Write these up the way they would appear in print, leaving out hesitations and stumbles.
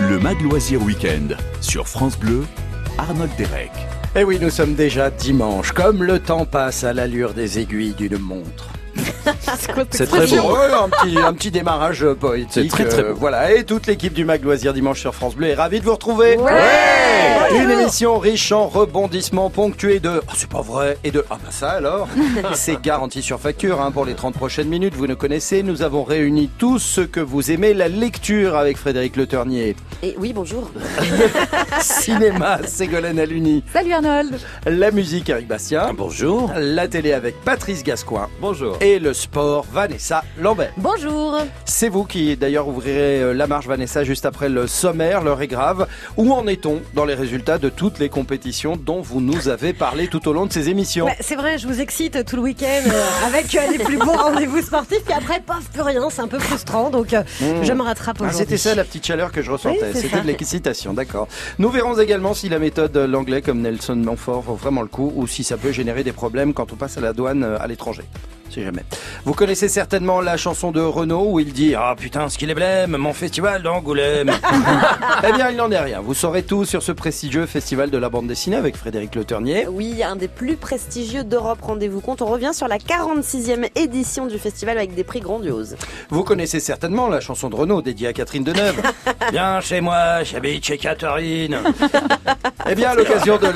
Le Mag Loisir Week-end sur France Bleu, Arnold Derek. Et oui, nous sommes déjà dimanche, comme le temps passe à l'allure des aiguilles d'une montre. C'est très beau. Ouais, un petit démarrage poétique. C'est très très beau. Voilà, et toute l'équipe du Mag Loisir dimanche sur France Bleu est ravie de vous retrouver. Ouais. Une émission riche en rebondissements, ponctuée de « Oh, c'est pas vrai » et de « Ah bah ça alors ». C'est garanti sur facture pour les 30 prochaines minutes. Vous nous connaissez, nous avons réuni tout ce que vous aimez. La lecture avec Frédéric Le Ternier. Et oui, bonjour. Cinéma, Ségolène Aluni. Salut Arnold. La musique, Eric Bastien. Bonjour. La télé avec Patrice Gascoin. Bonjour. Et le sport, Vanessa Lambert. Bonjour. C'est vous qui d'ailleurs ouvrirez la marche, Vanessa, juste après le sommaire. L'heure est grave. Où en est-on dans les résultats de toutes les compétitions dont vous nous avez parlé tout au long de ces émissions? Bah, c'est vrai, je vous excite tout le week-end avec les plus beaux rendez-vous sportifs. Puis après, paf, plus rien. C'est un peu frustrant. Donc, je me rattrape aujourd'hui. C'était ça la petite chaleur que je ressentais. Oui, c'était ça. de l'excitation, d'accord. Nous verrons également si la méthode l'anglais comme Nelson Montfort vaut vraiment le coup ou si ça peut générer des problèmes quand on passe à la douane à l'étranger. Si jamais. Vous connaissez certainement la chanson de Renaud où il dit « Ah putain, ce qu'il est blême, mon festival d'Angoulême !» Eh bien, il n'en est rien. Vous saurez tout sur ce prestigieux festival de la bande dessinée avec Frédéric Le Ternier. Oui, un des plus prestigieux d'Europe. Rendez-vous compte, on revient sur la 46e édition du festival avec des prix grandioses. Vous connaissez certainement la chanson de Renaud dédiée à Catherine Deneuve. « Viens chez moi, j'habite chez Catherine !» Eh bien, à l'occasion de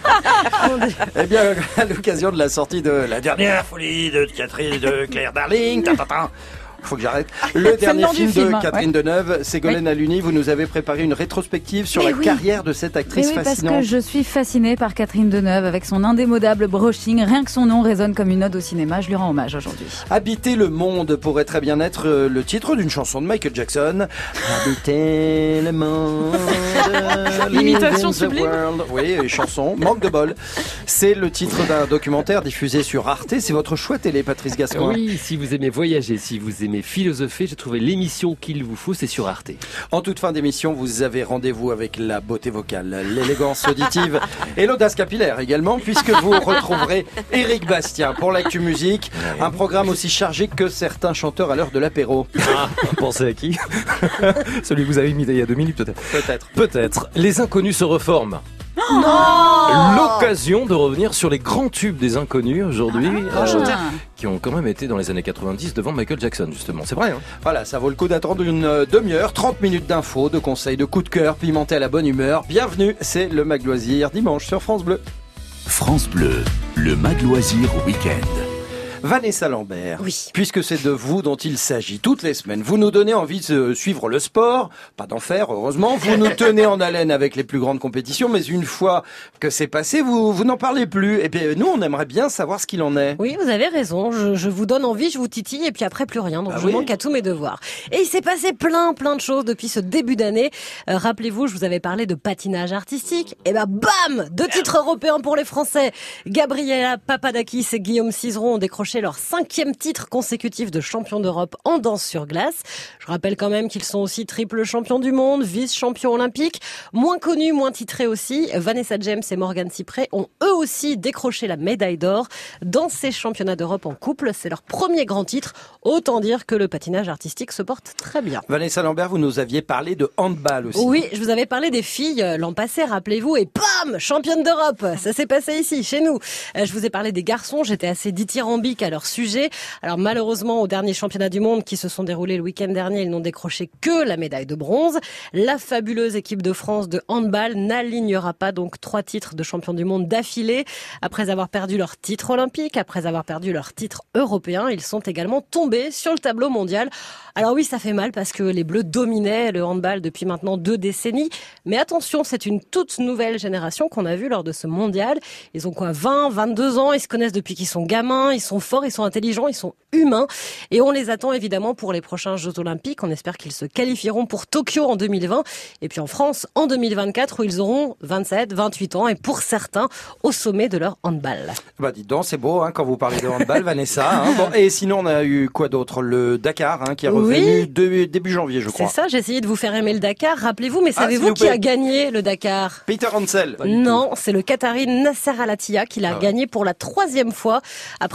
la sortie de la dernière folie de Catherine de Claire Darling, faut que j'arrête. Le dernier film de Catherine Deneuve, Ségolène Aluni, vous nous avez préparé une rétrospective sur la carrière de cette actrice fascinante. Parce que je suis fascinée par Catherine Deneuve avec son indémodable brushing. Rien que son nom résonne comme une ode au cinéma. Je lui rends hommage aujourd'hui. Habiter le monde pourrait très bien être le titre d'une chanson de Michael Jackson. Habiter le monde. L'imitation sublime. Oui, chanson. Manque de bol. C'est le titre d'un documentaire diffusé sur Arte. C'est votre choix télé, Patrice Gascoin. Oui, si vous aimez voyager, si vous aimez philosopher, j'ai trouvé l'émission qu'il vous faut, c'est sur Arte. En toute fin d'émission, vous avez rendez-vous avec la beauté vocale, l'élégance auditive et l'audace capillaire également, puisque vous retrouverez Eric Bastien pour l'actu musique, un programme aussi chargé que certains chanteurs à l'heure de l'apéro. Pensez à qui? Celui que vous avez mis il y a 2 minutes peut-être. Peut-être. Les inconnus se reforment. L'occasion de revenir sur les grands tubes des inconnus aujourd'hui, qui ont quand même été dans les années 90 devant Michael Jackson justement. C'est vrai. Voilà, ça vaut le coup d'attendre une demi-heure, 30 minutes d'infos, de conseils, de coups de cœur, pimentés à la bonne humeur. Bienvenue, c'est le Mag Loisir dimanche sur France Bleu. France Bleu, le Mag Loisir Week-end. Vanessa Lambert, Oui. puisque c'est de vous dont il s'agit toutes les semaines, vous nous donnez envie de suivre le sport, pas d'en faire heureusement, vous nous tenez en haleine avec les plus grandes compétitions, mais une fois que c'est passé, vous n'en parlez plus. Et bien nous, on aimerait bien savoir ce qu'il en est. Oui, vous avez raison. Je vous donne envie, je vous titille et puis après plus rien. Donc je manque à tous mes devoirs. Et il s'est passé plein de choses depuis ce début d'année. Rappelez-vous, je vous avais parlé de patinage artistique. Et ben bam, 2 titres européens pour les Français. Gabriela Papadakis et Guillaume Cizeron ont décroché leur 5e titre consécutif de champion d'Europe en danse sur glace. Je rappelle quand même qu'ils sont aussi triple champions du monde, vice-champions olympiques. Moins connus, moins titrés aussi, Vanessa James et Morgan Cypré ont eux aussi décroché la médaille d'or dans ces championnats d'Europe en couple. C'est leur premier grand titre. Autant dire que le patinage artistique se porte très bien. Vanessa Lambert, vous nous aviez parlé de handball aussi. Oui, je vous avais parlé des filles l'an passé, rappelez-vous, et bam, championne d'Europe. Ça s'est passé ici, chez nous. Je vous ai parlé des garçons, j'étais assez dithyrambique à leur sujet. Alors malheureusement, au dernier championnat du monde qui se sont déroulés le week-end dernier, ils n'ont décroché que la médaille de bronze. La fabuleuse équipe de France de handball n'alignera pas donc 3 titres de champion du monde d'affilée. Après avoir perdu leur titre olympique, après avoir perdu leur titre européen, ils sont également tombés sur le tableau mondial. Alors oui, ça fait mal parce que les Bleus dominaient le handball depuis maintenant 2 décennies. Mais attention, c'est une toute nouvelle génération qu'on a vue lors de ce mondial. Ils ont 20, 22 ans, ils se connaissent depuis qu'ils sont gamins, ils sont forts, ils sont intelligents, ils sont humains. Et on les attend évidemment pour les prochains Jeux Olympiques. On espère qu'ils se qualifieront pour Tokyo en 2020. Et puis en France, en 2024, où ils auront 27, 28 ans. Et pour certains, au sommet de leur handball. Bah dites donc, c'est beau quand vous parlez de handball, Vanessa. Bon, et sinon, on a eu quoi d'autre? Le Dakar, qui est revenu début janvier, je crois. C'est ça, j'ai essayé de vous faire aimer le Dakar. Rappelez-vous, mais savez-vous qui a gagné le Dakar? Peter Hansel. Non, c'est le Qatari Nasser Al Attiyah qui l'a gagné pour la 3e fois. Après 2011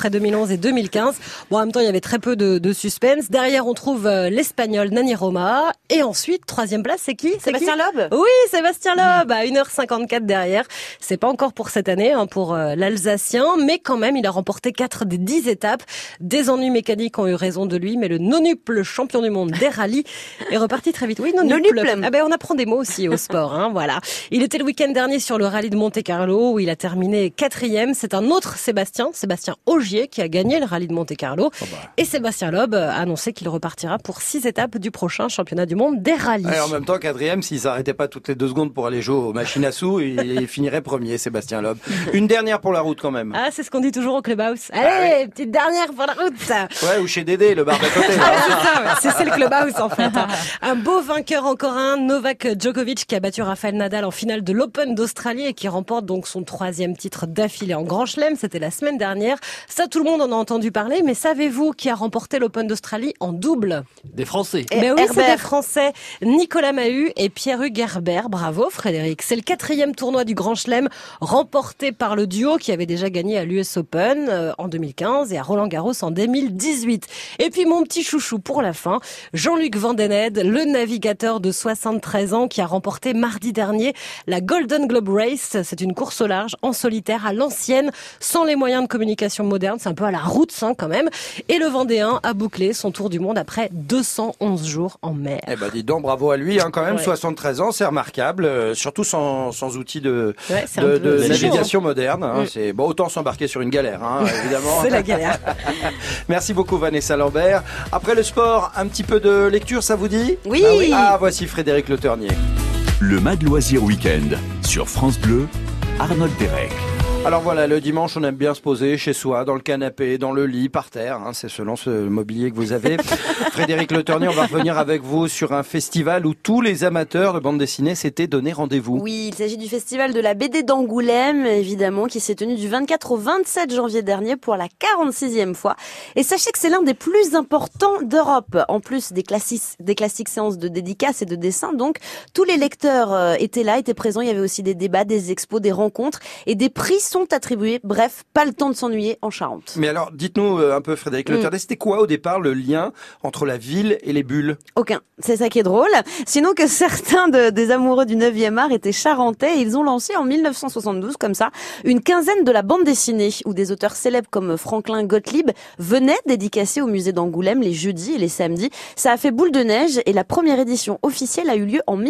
2014 et 2015. Bon, en même temps, il y avait très peu de suspense. Derrière, on trouve l'Espagnol Nani Roma. Et ensuite, troisième place, c'est qui? Sébastien Loeb. Oui, Sébastien Loeb, à 1h54 derrière. C'est pas encore pour cette année, pour l'Alsacien, mais quand même, il a remporté 4 des 10 étapes. Des ennuis mécaniques ont eu raison de lui, mais le nonuple champion du monde des rallyes est reparti très vite. Oui, nonuple. Ah ben, on apprend des mots aussi au sport, voilà. Il était le week-end dernier sur le rallye de Monte-Carlo, où il a terminé 4e. C'est un autre Sébastien Ogier, qui a gagné le rallye de Monte-Carlo. Et Sébastien Loeb a annoncé qu'il repartira pour 6 étapes du prochain championnat du monde des rallyes. Et en même temps, 4e, s'il s'arrêtait pas toutes les 2 secondes pour aller jouer aux machines à sous, il finirait premier, Sébastien Loeb. Une dernière pour la route quand même. Ah, c'est ce qu'on dit toujours au Clubhouse. Allez, petite dernière pour la route. Ouais, ou chez Dédé, le bar d'à côté. C'est le Clubhouse en fait. Un beau vainqueur encore Novak Djokovic qui a battu Rafael Nadal en finale de l'Open d'Australie et qui remporte donc son 3e titre d'affilée en Grand Chelem. C'était la semaine dernière. Ça, tout le monde en a entendu parler, mais savez-vous qui a remporté l'Open d'Australie en double? Des Français. Mais oui, c'est des Français. Nicolas Mahut et Pierre-Hugues Herbert. Bravo Frédéric. C'est le 4e tournoi du Grand Chelem remporté par le duo qui avait déjà gagné à l'US Open en 2015 et à Roland-Garros en 2018. Et puis mon petit chouchou pour la fin, Jean-Luc Vandened, le navigateur de 73 ans qui a remporté mardi dernier la Golden Globe Race. C'est une course au large en solitaire à l'ancienne, sans les moyens de communication modernes. C'est un peu à la route quand même. Et le Vendéen a bouclé son tour du monde après 211 jours en mer. Eh ben dis donc, bravo à lui, quand même, 73 ans, c'est remarquable, surtout sans outils de navigation moderne. C'est bon, autant s'embarquer sur une galère, évidemment. C'est la galère. Merci beaucoup Vanessa Lambert. Après le sport, un petit peu de lecture, ça vous dit? Oui. Voici Frédéric Le Ternier. Le Mag Loisir Week-end sur France Bleu, Arnold Derek. Alors voilà, le dimanche, on aime bien se poser chez soi, dans le canapé, dans le lit, par terre. C'est selon ce mobilier que vous avez. Frédéric Le Ternier, on va revenir avec vous sur un festival où tous les amateurs de bande dessinée s'étaient donné rendez-vous. Oui, il s'agit du festival de la BD d'Angoulême, évidemment, qui s'est tenu du 24 au 27 janvier dernier pour la 46e fois. Et sachez que c'est l'un des plus importants d'Europe. En plus des classiques séances de dédicaces et de dessins, donc tous les lecteurs étaient là, étaient présents. Il y avait aussi des débats, des expos, des rencontres et des prix sont attribués. Bref, pas le temps de s'ennuyer en Charente. Mais alors, dites-nous un peu, Frédéric Le Ternier, c'était quoi au départ le lien entre la ville et les bulles? Aucun. C'est ça qui est drôle. Sinon que certains des amoureux du 9e art étaient charentais, ils ont lancé en 1972, comme ça, une quinzaine de la bande dessinée, où des auteurs célèbres comme Franklin Gottlieb venaient dédicacer au musée d'Angoulême les jeudis et les samedis. Ça a fait boule de neige et la première édition officielle a eu lieu en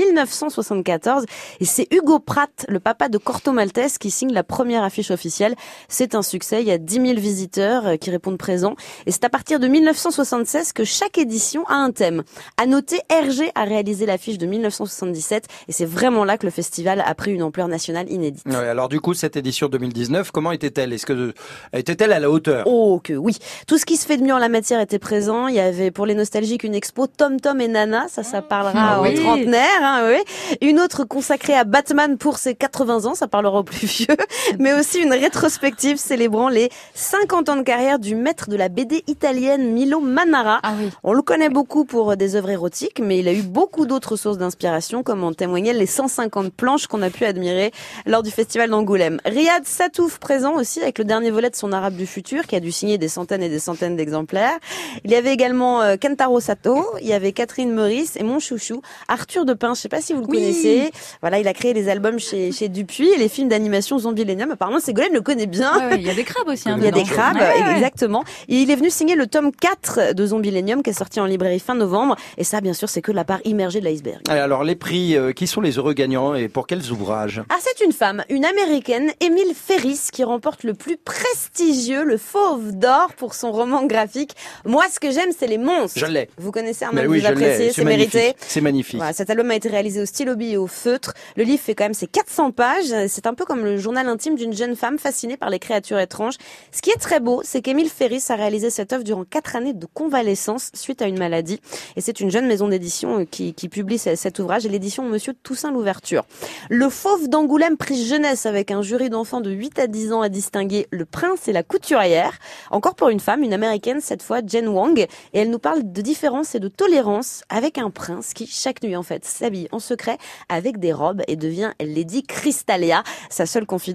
1974. Et c'est Hugo Pratt, le papa de Corto Maltese, qui signe la première affiche officielle. C'est un succès. Il y a 10 000 visiteurs qui répondent présents. Et c'est à partir de 1976 que chaque édition a un thème. À noter, Hergé a réalisé l'affiche de 1977 et c'est vraiment là que le festival a pris une ampleur nationale inédite. Ouais, alors du coup, cette édition 2019, comment était-elle? Était-elle à la hauteur? Oh, que oui. Tout ce qui se fait de mieux en la matière était présent. Il y avait pour les nostalgiques une expo Tom Tom et Nana. Ça parlera aux trentenaires. Oui. Une autre consacrée à Batman pour ses 80 ans. Ça parlera aux plus vieux. Mais aussi une rétrospective célébrant les 50 ans de carrière du maître de la BD italienne Milo Manara. On le connaît beaucoup pour des œuvres érotiques, mais il a eu beaucoup d'autres sources d'inspiration, comme en témoignaient les 150 planches qu'on a pu admirer lors du festival d'Angoulême. Riyad Satouf présent aussi avec le dernier volet de son Arabe du futur, qui a dû signer des centaines et des centaines d'exemplaires. Il y avait également Kentaro Sato, il y avait Catherine Meurice et mon chouchou Arthur Depin. Je sais pas si vous le connaissez. Voilà, il a créé les albums chez Dupuis et les films d'animation Zombielénium. Apparemment, Ségolène le connaît bien. Il y a des crabes aussi. Il y a des crabes, exactement. Et il est venu signer le tome 4 de Zombielénium qui est sorti en librairie fin novembre. Et ça, bien sûr, c'est que la part immergée de l'iceberg. Alors, les prix, qui sont les heureux gagnants et pour quels ouvrages? C'est une femme, une américaine, Emile Ferris, qui remporte le plus prestigieux, le Fauve d'Or, pour son roman graphique. Moi, ce que j'aime, c'est les monstres. Je l'ai. Vous connaissez Arnold, vous appréciez, c'est mérité. C'est magnifique. Voilà, cet album a été réalisé au stylo bille et au feutre. Le livre fait quand même ses 400 pages. C'est un peu comme le journal intime d'une jeune femme fascinée par les créatures étranges. Ce qui est très beau, c'est qu'Emile Ferris a réalisé cette œuvre durant 4 années de convalescence suite à une maladie. Et c'est une jeune maison d'édition qui publie cet ouvrage, et l'édition Monsieur Toussaint Louverture. Le Fauve d'Angoulême, prix jeunesse avec un jury d'enfants de 8 à 10 ans a distingué Le Prince et la Couturière. Encore pour une femme, une américaine cette fois, Jen Wang. Et elle nous parle de différence et de tolérance avec un prince qui, chaque nuit en fait, s'habille en secret avec des robes et devient Lady Crystalia. Sa seule confidente, c'est sa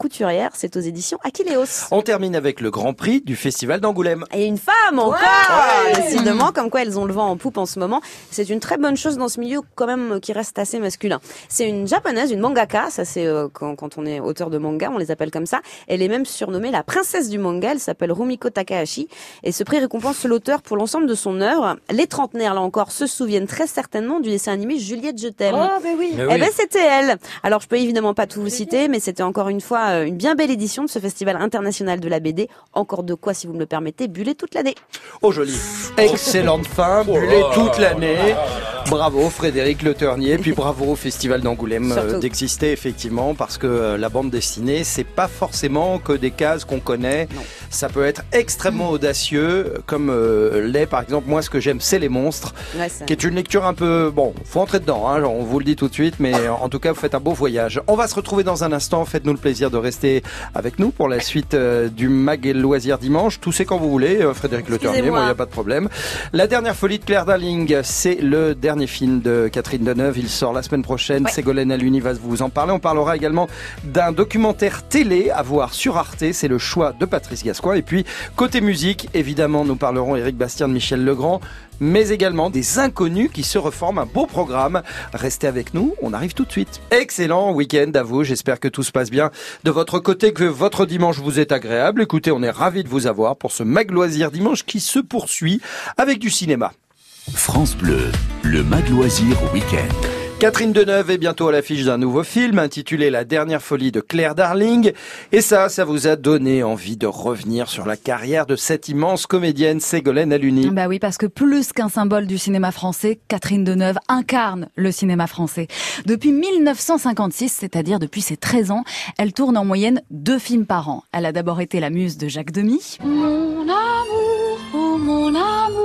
couturière. C'est aux éditions Aquileos. On termine avec le Grand Prix du Festival d'Angoulême. Et une femme encore, décidément, comme quoi elles ont le vent en poupe en ce moment. C'est une très bonne chose dans ce milieu quand même qui reste assez masculin. C'est une japonaise, une mangaka, ça c'est quand on est auteur de manga, on les appelle comme ça. Elle est même surnommée la princesse du manga, elle s'appelle Rumiko Takahashi et ce prix récompense l'auteur pour l'ensemble de son œuvre. Les trentenaires, là encore, se souviennent très certainement du dessin animé Juliette, je t'aime. Oh, mais oui. Eh ben, c'était elle. Alors, je peux évidemment pas tout vous citer, mais c'était encore une fois une bien belle édition de ce festival international de la BD. Encore de quoi, si vous me le permettez, buller toute l'année. Oh, joli. Excellente fin, buller toute l'année. Bravo Frédéric Le Ternier, puis bravo au Festival d'Angoulême d'exister effectivement, parce que la bande dessinée, c'est pas forcément que des cases qu'on connaît. Non. Ça peut être extrêmement audacieux, comme l'est par exemple, moi ce que j'aime, c'est Les Monstres, qui est une lecture un peu, bon, faut entrer dedans, hein, on vous le dit tout de suite, mais en tout cas vous faites un beau voyage. On va se retrouver dans un instant, faites-nous le plaisir de rester avec nous pour la suite du Mag et Loisir dimanche. Tout c'est quand vous voulez, Frédéric Le Ternier, moi il n'y a pas de problème. La dernière folie de Claire Darling, c'est le dernier film de Catherine Deneuve, il sort la semaine prochaine, Ségolène Aluni va vous en parler. On parlera également d'un documentaire télé à voir sur Arte, c'est le choix de Patrice Gascoigne. Et puis côté musique, évidemment nous parlerons Éric Bastien de Michel Legrand, mais également des inconnus qui se reforment, un beau programme. Restez avec nous, on arrive tout de suite. Excellent week-end à vous, j'espère que tout se passe bien de votre côté, que votre dimanche vous est agréable. Écoutez, on est ravis de vous avoir pour ce Mag Loisir dimanche qui se poursuit avec du cinéma. France Bleu, le Mag Loisir Week-end. Catherine Deneuve est bientôt à l'affiche d'un nouveau film intitulé La dernière folie de Claire Darling. Et ça vous a donné envie de revenir sur la carrière de cette immense comédienne Ségolène Aluni. Bah oui, parce que plus qu'un symbole du cinéma français, Catherine Deneuve incarne le cinéma français. Depuis 1956, c'est-à-dire depuis ses 13 ans, elle tourne en moyenne 2 films par an. Elle a d'abord été la muse de Jacques Demy. Mon amour, oh mon amour,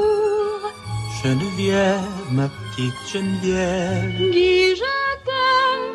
Geneviève, ma petite Geneviève, dis je t'aime.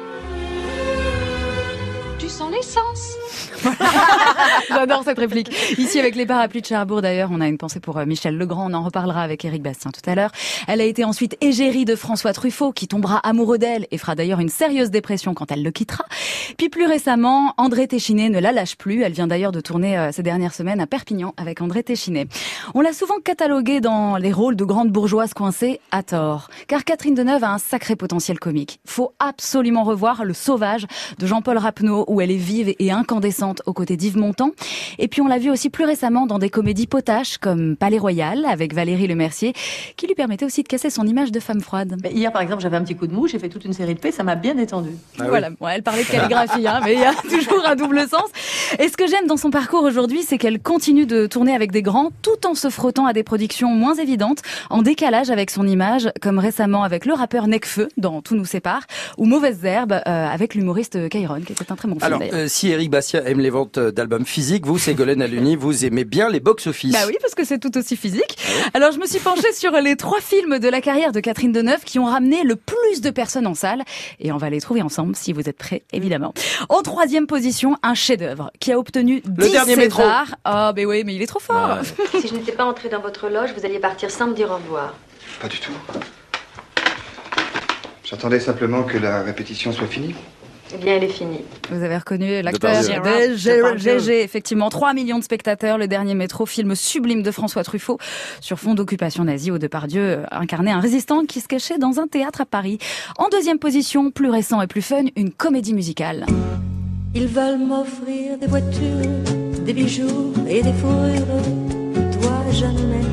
Tu sens l'essence. J'adore cette réplique. Ici, avec les parapluies de Cherbourg, d'ailleurs, on a une pensée pour Michel Legrand. On en reparlera avec Éric Bastien tout à l'heure. Elle a été ensuite égérie de François Truffaut, qui tombera amoureux d'elle et fera d'ailleurs une sérieuse dépression quand elle le quittera. Puis plus récemment, André Téchiné ne la lâche plus. Elle vient d'ailleurs de tourner ces dernières semaines à Perpignan avec André Téchiné. On l'a souvent cataloguée dans les rôles de grande bourgeoise coincée à tort. Car Catherine Deneuve a un sacré potentiel comique. Faut absolument revoir Le Sauvage de Jean-Paul Rapneau, où elle est vive et incandescente aux côtés d'Yves Montand. Et puis on l'a vu aussi plus récemment dans des comédies potaches comme Palais Royal avec Valérie Lemercier, qui lui permettait aussi de casser son image de femme froide. Mais hier par exemple j'avais un petit coup de mou, j'ai fait toute une série de faits, ça m'a bien détendu. Voilà, bon, elle parlait de calligraphie, mais il y a toujours un double sens. Et ce que j'aime dans son parcours aujourd'hui, c'est qu'elle continue de tourner avec des grands tout en se frottant à des productions moins évidentes, en décalage avec son image, comme récemment avec le rappeur Necfeu dans Tout nous sépare, ou Mauvaises herbes avec l'humoriste Kairon, qui était un très bon film. Alors, si Éric Bastien aime les ventes d'albums physiques, vous, Ségolène Aluni, vous aimez bien les box-office. Bah oui, parce que c'est tout aussi physique. Alors je me suis penchée sur les 3 films de la carrière de Catherine Deneuve qui ont ramené le plus de personnes en salle. Et on va les trouver ensemble, si vous êtes prêts, évidemment. En 3e position, un chef-d'œuvre qui a obtenu 10 dernier métro. Césars. Ah, ben oui, mais il est trop fort. Ouais. Si je n'étais pas entrée dans votre loge, vous alliez partir sans me dire au revoir. Pas du tout. J'attendais simplement que la répétition soit finie. Eh bien, elle est finie. Vous avez reconnu l'acteur GG, effectivement. 3 millions de spectateurs, Le Dernier Métro, film sublime de François Truffaut, sur fond d'occupation nazie où Depardieu incarnait un résistant qui se cachait dans un théâtre à Paris. En 2e position, plus récent et plus fun, une comédie musicale. Ils veulent m'offrir des voitures, des bijoux et des fourrures. Toi, jamais.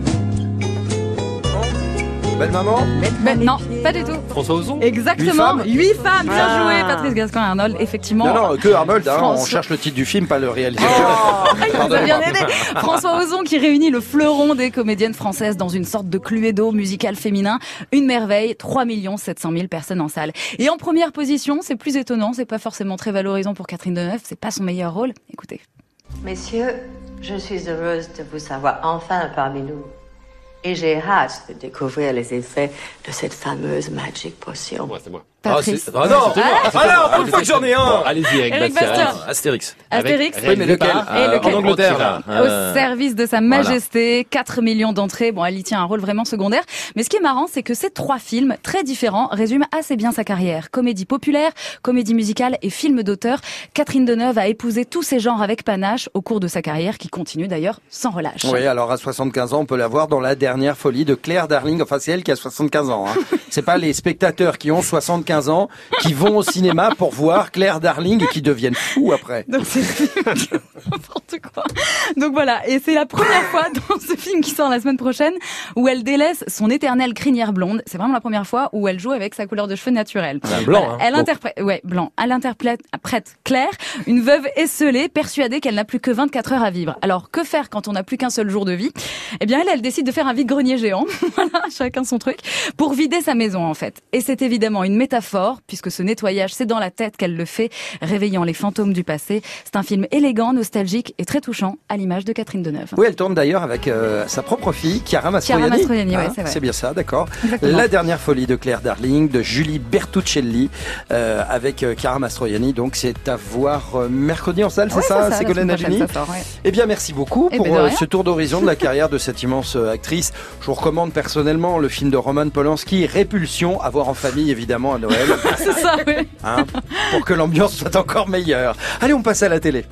Belle maman. Non, pas du tout. François Ozon. Exactement. 8 femmes. Bien joué, Patrice Gascoigne, Arnold. Effectivement. Non, que Arnold. On cherche le titre du film, pas le réalisateur. Il nous a bien aidé. François Ozon qui réunit le fleuron des comédiennes françaises dans une sorte de Cluedo musical féminin. Une merveille. 3 700 000 personnes en salle. Et en première position, c'est plus étonnant. C'est pas forcément très valorisant pour Catherine Deneuve. C'est pas son meilleur rôle. Écoutez. Messieurs, je suis heureuse de vous savoir enfin parmi nous. Et j'ai hâte de découvrir les effets de cette fameuse Magic Potion. Ouais, c'est moi. Patrice. Ah non, Alors, pour une fois que j'en ai un. Bon, allez-y, Eric Bastien. Bastien. Astérix. Astérix. Oui, mais lequel lequel En Angleterre, là. Au service de sa majesté, 4 millions d'entrées. Bon, elle y tient un rôle vraiment secondaire. Mais ce qui est marrant, c'est que ces 3 films, très différents, résument assez bien sa carrière. Comédie populaire, comédie musicale et film d'auteur. Catherine Deneuve a épousé tous ces genres avec panache au cours de sa carrière, qui continue d'ailleurs sans relâche. Oui, alors à 75 ans, on peut la voir dans La dernière folie de Claire Darling. Enfin, c'est elle qui a 75 ans. Hein. C'est pas les spectateurs qui ont 75 ans qui vont au cinéma pour voir Claire Darling et qui deviennent fous après. Donc c'est n'importe quoi. Donc voilà, et c'est la première fois dans ce film qui sort la semaine prochaine où elle délaisse son éternelle crinière blonde. C'est vraiment la première fois où elle joue avec sa couleur de cheveux naturelle. Blanc, hein. Elle interprète, blanc. Elle interprète Claire, une veuve esseulée, persuadée qu'elle n'a plus que 24 heures à vivre. Alors que faire quand on n'a plus qu'un seul jour de vie? Eh bien elle décide de faire un vide-grenier géant. Voilà, chacun son truc, pour vider sa maison en fait. Et c'est évidemment une métaphore, puisque ce nettoyage, c'est dans la tête qu'elle le fait, réveillant les fantômes du passé. C'est un film élégant, nostalgique et très touchant, à l'image de Catherine Deneuve. Oui, elle tourne d'ailleurs avec sa propre fille, Chiara Mastroianni. Chiara Mastroianni, ouais, c'est vrai. C'est bien ça, d'accord. Exactement. La dernière folie de Claire Darling, de Julie Bertuccelli, avec Chiara Mastroianni. Donc c'est à voir mercredi en salle, c'est ça, Ségolène Halimi. Eh bien, merci beaucoup pour ce tour d'horizon de la carrière de cette immense actrice. Je vous recommande personnellement le film de Roman Polanski, Répulsion, à voir en famille évidemment à Noël. C'est ça, oui. Hein, pour que l'ambiance soit encore meilleure. Allez, on passe à la télé.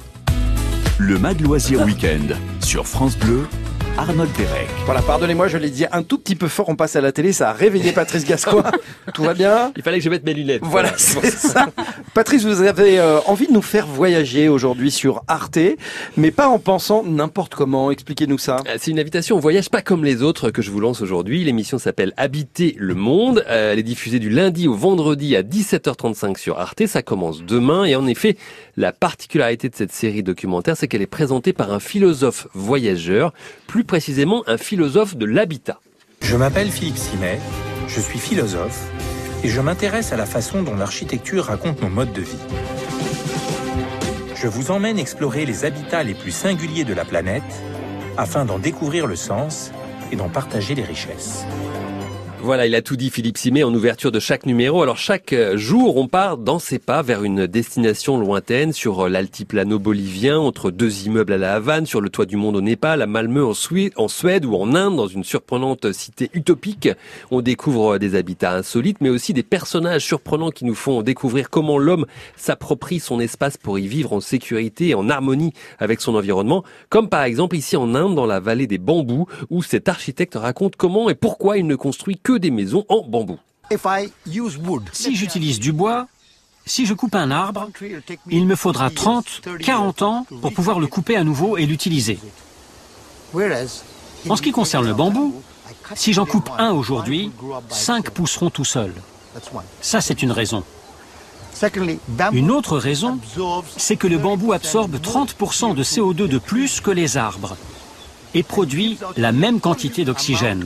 Le Mag Loisir Week-end sur France Bleu, Arnold Derek. Voilà, pardonnez-moi, je l'ai dit un tout petit peu fort, on passe à la télé, ça a réveillé Patrice Gascoigne. Tout va bien? Il fallait que je mette mes lunettes. Voilà, c'est ça. Patrice, vous avez envie de nous faire voyager aujourd'hui sur Arte, mais pas en pensant n'importe comment. Expliquez-nous ça. C'est une invitation au voyage pas comme les autres que je vous lance aujourd'hui. L'émission s'appelle Habiter le monde. Elle est diffusée du lundi au vendredi à 17h35 sur Arte. Ça commence demain et en effet, la particularité de cette série documentaire, c'est qu'elle est présentée par un philosophe voyageur, plus précisément un philosophe de l'habitat. Je m'appelle Philippe Simet, je suis philosophe et je m'intéresse à la façon dont l'architecture raconte nos modes de vie. Je vous emmène explorer les habitats les plus singuliers de la planète afin d'en découvrir le sens et d'en partager les richesses. Voilà, il a tout dit Philippe Simet en ouverture de chaque numéro. Alors chaque jour, on part dans ses pas vers une destination lointaine sur l'altiplano bolivien, entre 2 immeubles à la Havane, sur le toit du monde au Népal, à Malmö en Suède ou en Inde, dans une surprenante cité utopique. On découvre des habitats insolites, mais aussi des personnages surprenants qui nous font découvrir comment l'homme s'approprie son espace pour y vivre en sécurité et en harmonie avec son environnement. Comme par exemple ici en Inde, dans la vallée des bambous, où cet architecte raconte comment et pourquoi il ne construit que des maisons en bambou. Si j'utilise du bois, si je coupe un arbre, il me faudra 30, 40 ans pour pouvoir le couper à nouveau et l'utiliser. En ce qui concerne le bambou, si j'en coupe un aujourd'hui, 5 pousseront tout seuls. Ça, c'est une raison. Une autre raison, c'est que le bambou absorbe 30% de CO2 de plus que les arbres et produit la même quantité d'oxygène.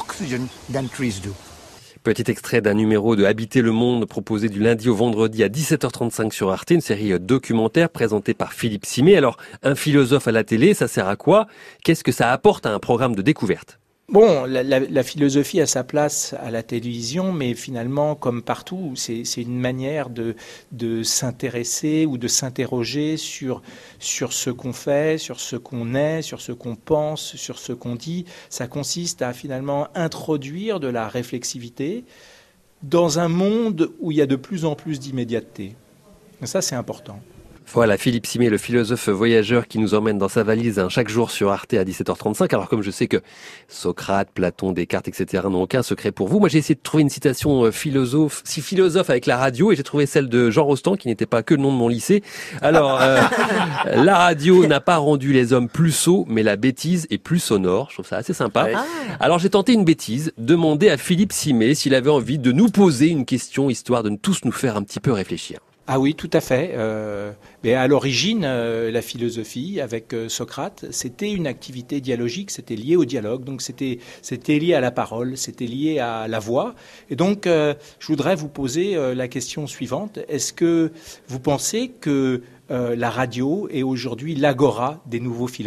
Petit extrait d'un numéro de Habiter le monde proposé du lundi au vendredi à 17h35 sur Arte, une série documentaire présentée par Philippe Simet. Alors, un philosophe à la télé, ça sert à quoi? Qu'est-ce que ça apporte à un programme de découverte? Bon, la philosophie a sa place à la télévision, mais finalement, comme partout, c'est une manière de s'intéresser ou de s'interroger sur ce qu'on fait, sur ce qu'on est, sur ce qu'on pense, sur ce qu'on dit. Ça consiste à finalement introduire de la réflexivité dans un monde où il y a de plus en plus d'immédiateté. Et ça, c'est important. Voilà, Philippe Simet, le philosophe voyageur qui nous emmène dans sa valise chaque jour sur Arte à 17h35. Alors comme je sais que Socrate, Platon, Descartes, etc. n'ont aucun secret pour vous, moi j'ai essayé de trouver une citation philosophe avec la radio et j'ai trouvé celle de Jean Rostand qui n'était pas que le nom de mon lycée. Alors, la radio n'a pas rendu les hommes plus sots, mais la bêtise est plus sonore. Je trouve ça assez sympa. Ah. Alors j'ai tenté une bêtise, demander à Philippe Simet s'il avait envie de nous poser une question, histoire de tous nous faire un petit peu réfléchir. Ah oui, tout à fait. Mais à l'origine, la philosophie, avec Socrate, c'était une activité dialogique, c'était lié au dialogue, donc c'était lié à la parole, c'était lié à la voix. Et donc, je voudrais vous poser la question suivante. Est-ce que vous pensez que la radio est aujourd'hui l'agora des nouveaux philosophes ?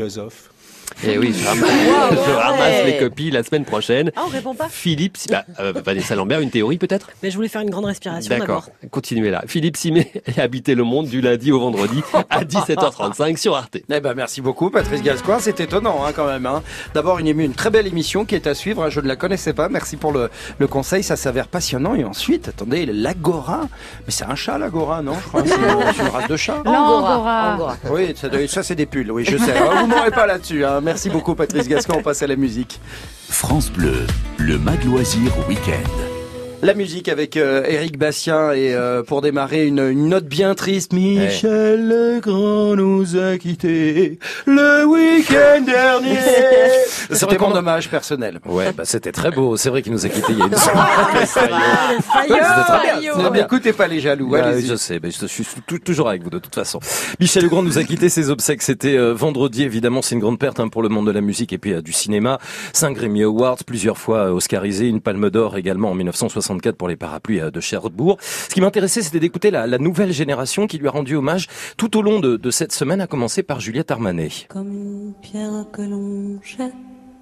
Et oui, je ramasse les copies la semaine prochaine. Ah, on répond pas. Philippe, Vanessa Lambert, une théorie peut-être? Mais je voulais faire une grande respiration D'accord, d'abord. continuez là. Philippe Simet et Habiter le monde du lundi au vendredi à 17h35 sur Arte. Eh ben, merci beaucoup, Patrice Gascoigne. C'est étonnant, quand même. D'abord, une très belle émission qui est à suivre. Je ne la connaissais pas. Merci pour le conseil. Ça s'avère passionnant. Et ensuite, attendez, l'Agora. Mais c'est un chat, l'Agora, non? Je crois que c'est une race de chat. L'Angora. Oui, ça c'est des pulls. Oui, je sais. Vous m'aurez pas là-dessus. Merci beaucoup, Patrice Gascogne. On passe à la musique. France Bleu, le Mag Loisir Week-end. La musique avec Éric Bastien et pour démarrer une note bien triste. Michel Legrand nous a quittés le week-end dernier. C'était mon hommage personnel. Ouais, c'était très beau. C'est vrai qu'il nous a quittés il y a une semaine. C'était très bien. N'écoutez pas les jaloux. Ouais, je sais, je suis toujours avec vous de toute façon. Michel Legrand nous a quittés, ses obsèques c'était vendredi. Évidemment, c'est une grande perte pour le monde de la musique et puis du cinéma. 5 Grammy Awards, plusieurs fois oscarisé, une Palme d'Or également en 1964 pour les parapluies de Cherbourg. Ce qui m'intéressait, c'était d'écouter la nouvelle génération qui lui a rendu hommage tout au long de cette semaine, à commencer par Juliette Armanet. Comme une pierre que l'on jette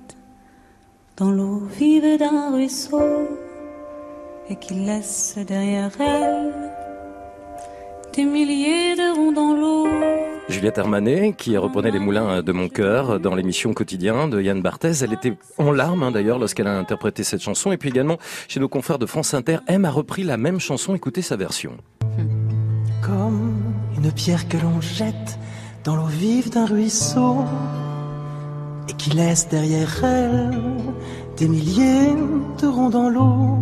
dans l'eau vive d'un ruisseau et qui laisse derrière elle des milliers de ronds dans l'eau. Juliette Armanet, qui reprenait les moulins de mon cœur dans l'émission Quotidien de Yann Barthès. Elle était en larmes d'ailleurs lorsqu'elle a interprété cette chanson. Et puis également, chez nos confrères de France Inter, M a repris la même chanson. Écoutez sa version. Comme une pierre que l'on jette dans l'eau vive d'un ruisseau et qui laisse derrière elle des milliers de ronds dans l'eau.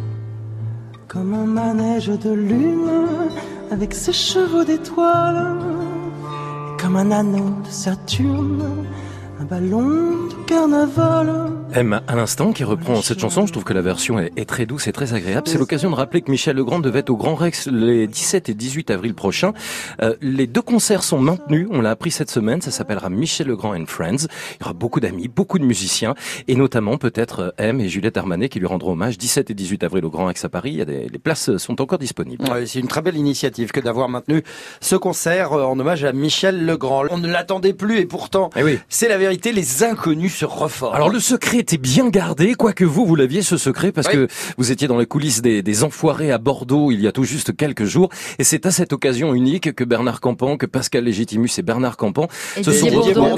Comme un manège de lune avec ses chevaux d'étoiles. Comme un anneau de Saturne, un ballon de carnaval. M à l'instant qui reprend cette chanson, je trouve que la version est très douce et très agréable. C'est l'occasion de rappeler que Michel Legrand devait être au Grand Rex les 17 et 18 avril prochains. Les 2 concerts sont maintenus, on l'a appris cette semaine, ça s'appellera Michel Legrand and Friends. Il y aura beaucoup d'amis, beaucoup de musiciens et notamment peut-être M et Juliette Armanet qui lui rendront hommage 17 et 18 avril au Grand Rex à Paris. Les places sont encore disponibles. Ouais, c'est une très belle initiative que d'avoir maintenu ce concert en hommage à Michel Legrand. On ne l'attendait plus et pourtant, c'est la vérité, les inconnus se reforment. Alors le secret était bien gardé, quoique vous l'aviez ce secret parce que vous étiez dans les coulisses des Enfoirés à Bordeaux il y a tout juste quelques jours et c'est à cette occasion unique que Bernard Campan, que Pascal Légitimus et Bernard Campan se sont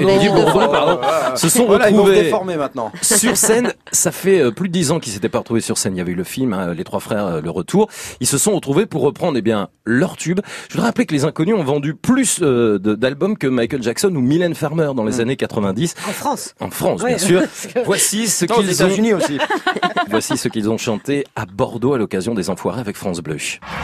retrouvés maintenant. Sur scène. Ça fait plus de 10 ans qu'ils s'étaient pas retrouvés sur scène. Il y avait eu le film, Les Trois Frères, Le Retour. Ils se sont retrouvés pour reprendre leur tube. Je voudrais rappeler que les Inconnus ont vendu plus d'albums que Michael Jackson ou Mylène Farmer dans les années 90. En France, bien sûr. Voici ce Voici ce qu'ils ont chanté à Bordeaux à l'occasion des Enfoirés avec France Bleu.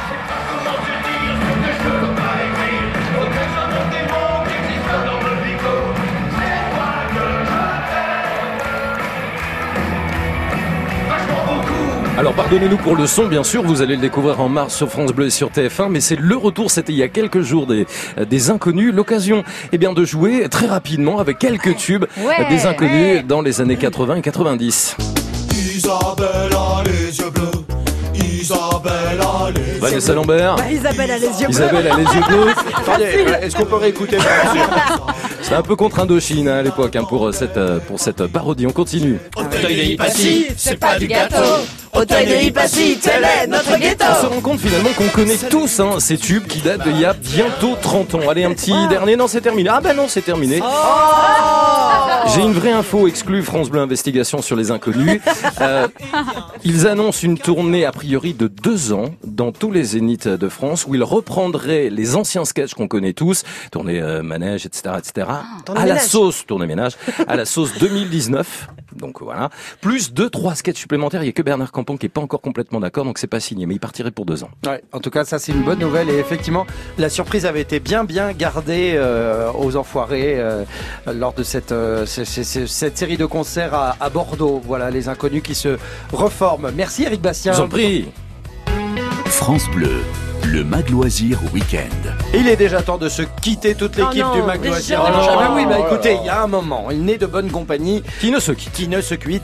Alors pardonnez-nous pour le son, bien sûr, vous allez le découvrir en mars sur France Bleu et sur TF1, mais c'est le retour, c'était il y a quelques jours des Inconnus, l'occasion de jouer très rapidement avec quelques tubes des Inconnus dans les années 80 et 90. Isabelle a les yeux bleus. Isabelle a les yeux bleus. Vanessa Lambert. Isabelle a les yeux bleus. Isabelle a les yeux bleus. Attendez, est-ce qu'on peut réécouter C'est un peu contre Indochine à l'époque pour cette parodie. On continue. Auteuil de Hypatie, c'est pas du gâteau. Auteuil de Hypatie, tel est notre ghetto. On se rend compte finalement qu'on connaît tous ces tubes qui datent d'il y a bientôt 30 ans. Allez, un petit dernier. Non, c'est terminé. Ah ben non, c'est terminé. J'ai une vraie info exclue France Bleu Investigation sur les Inconnus. Ils annoncent une tournée a priori de 2 ans dans tous les zéniths de France où ils reprendraient les anciens sketchs qu'on connaît tous, tournée manège, etc., à la sauce tournée ménage, à la sauce 2019. Donc voilà, plus 2-3 sketchs supplémentaires. Il n'y a que Bernard Campan qui est pas encore complètement d'accord, donc c'est pas signé, mais il partirait pour 2 ans. Ouais, en tout cas, ça c'est une bonne nouvelle et effectivement, la surprise avait été bien gardée aux Enfoirés lors de cette série de concerts à Bordeaux. Voilà, les Inconnus qui se reforment. Merci Éric Bastien. Je vous en prie. France Bleu, le Mag Loisir Week-end. Il est déjà temps de se quitter, toute l'équipe du Mag Loisir. Oui, écoutez, il y a un moment, il n'est de bonne compagnie qui ne se quitte.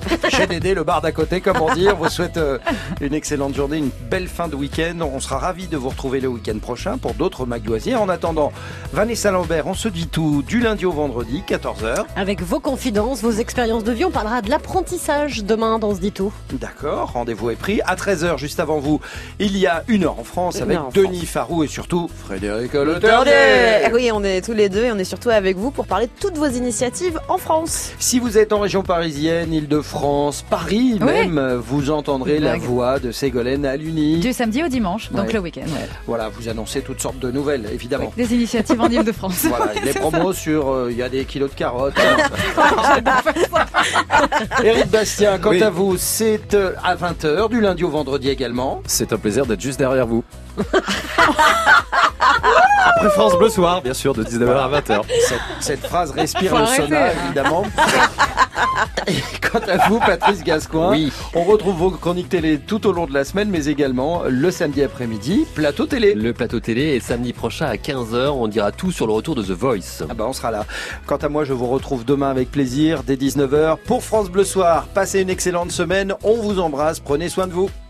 Chez Dédé, le bar d'à côté, comme on dit. On vous souhaite une excellente journée, une belle fin de week-end. On sera ravis de vous retrouver le week-end prochain pour d'autres Mag Loisirs. En attendant, Vanessa Lambert, on se dit tout du lundi au vendredi, 14h. Avec vos confidences, vos expériences de vie, on parlera de l'apprentissage demain dans On se dit tout. D'accord, rendez-vous est pris. À 13h, juste avant vous, il y a 1h en France avec Denis Farou et surtout Frédéric Le Ternier. Oui, on est tous les deux et on est surtout avec vous pour parler de toutes vos initiatives en France. Si vous êtes en région parisienne, Île-de-France, Paris même, vous entendrez la voix de Ségolène Aluni. Du samedi au dimanche, donc le week-end. Ouais. Voilà, vous annoncez toutes sortes de nouvelles, évidemment. Des initiatives en Île-de-France. Voilà, les promos sur il y a des kilos de carottes. Éric Bastien, quant à vous, c'est à 20h, du lundi au vendredi également. C'est un plaisir d'être juste derrière vous. Après France Bleu Soir, bien sûr, de 19h à 20h. Cette phrase respire le sauna, évidemment. Et quant à vous, Patrice Gascoin, on retrouve vos chroniques télé tout au long de la semaine, mais également le samedi après-midi, Plateau Télé. Le Plateau Télé est samedi prochain à 15h, on dira tout sur le retour de The Voice. Ah bah on sera là. Quant à moi, je vous retrouve demain avec plaisir, dès 19h, pour France Bleu Soir. Passez une excellente semaine, on vous embrasse, prenez soin de vous.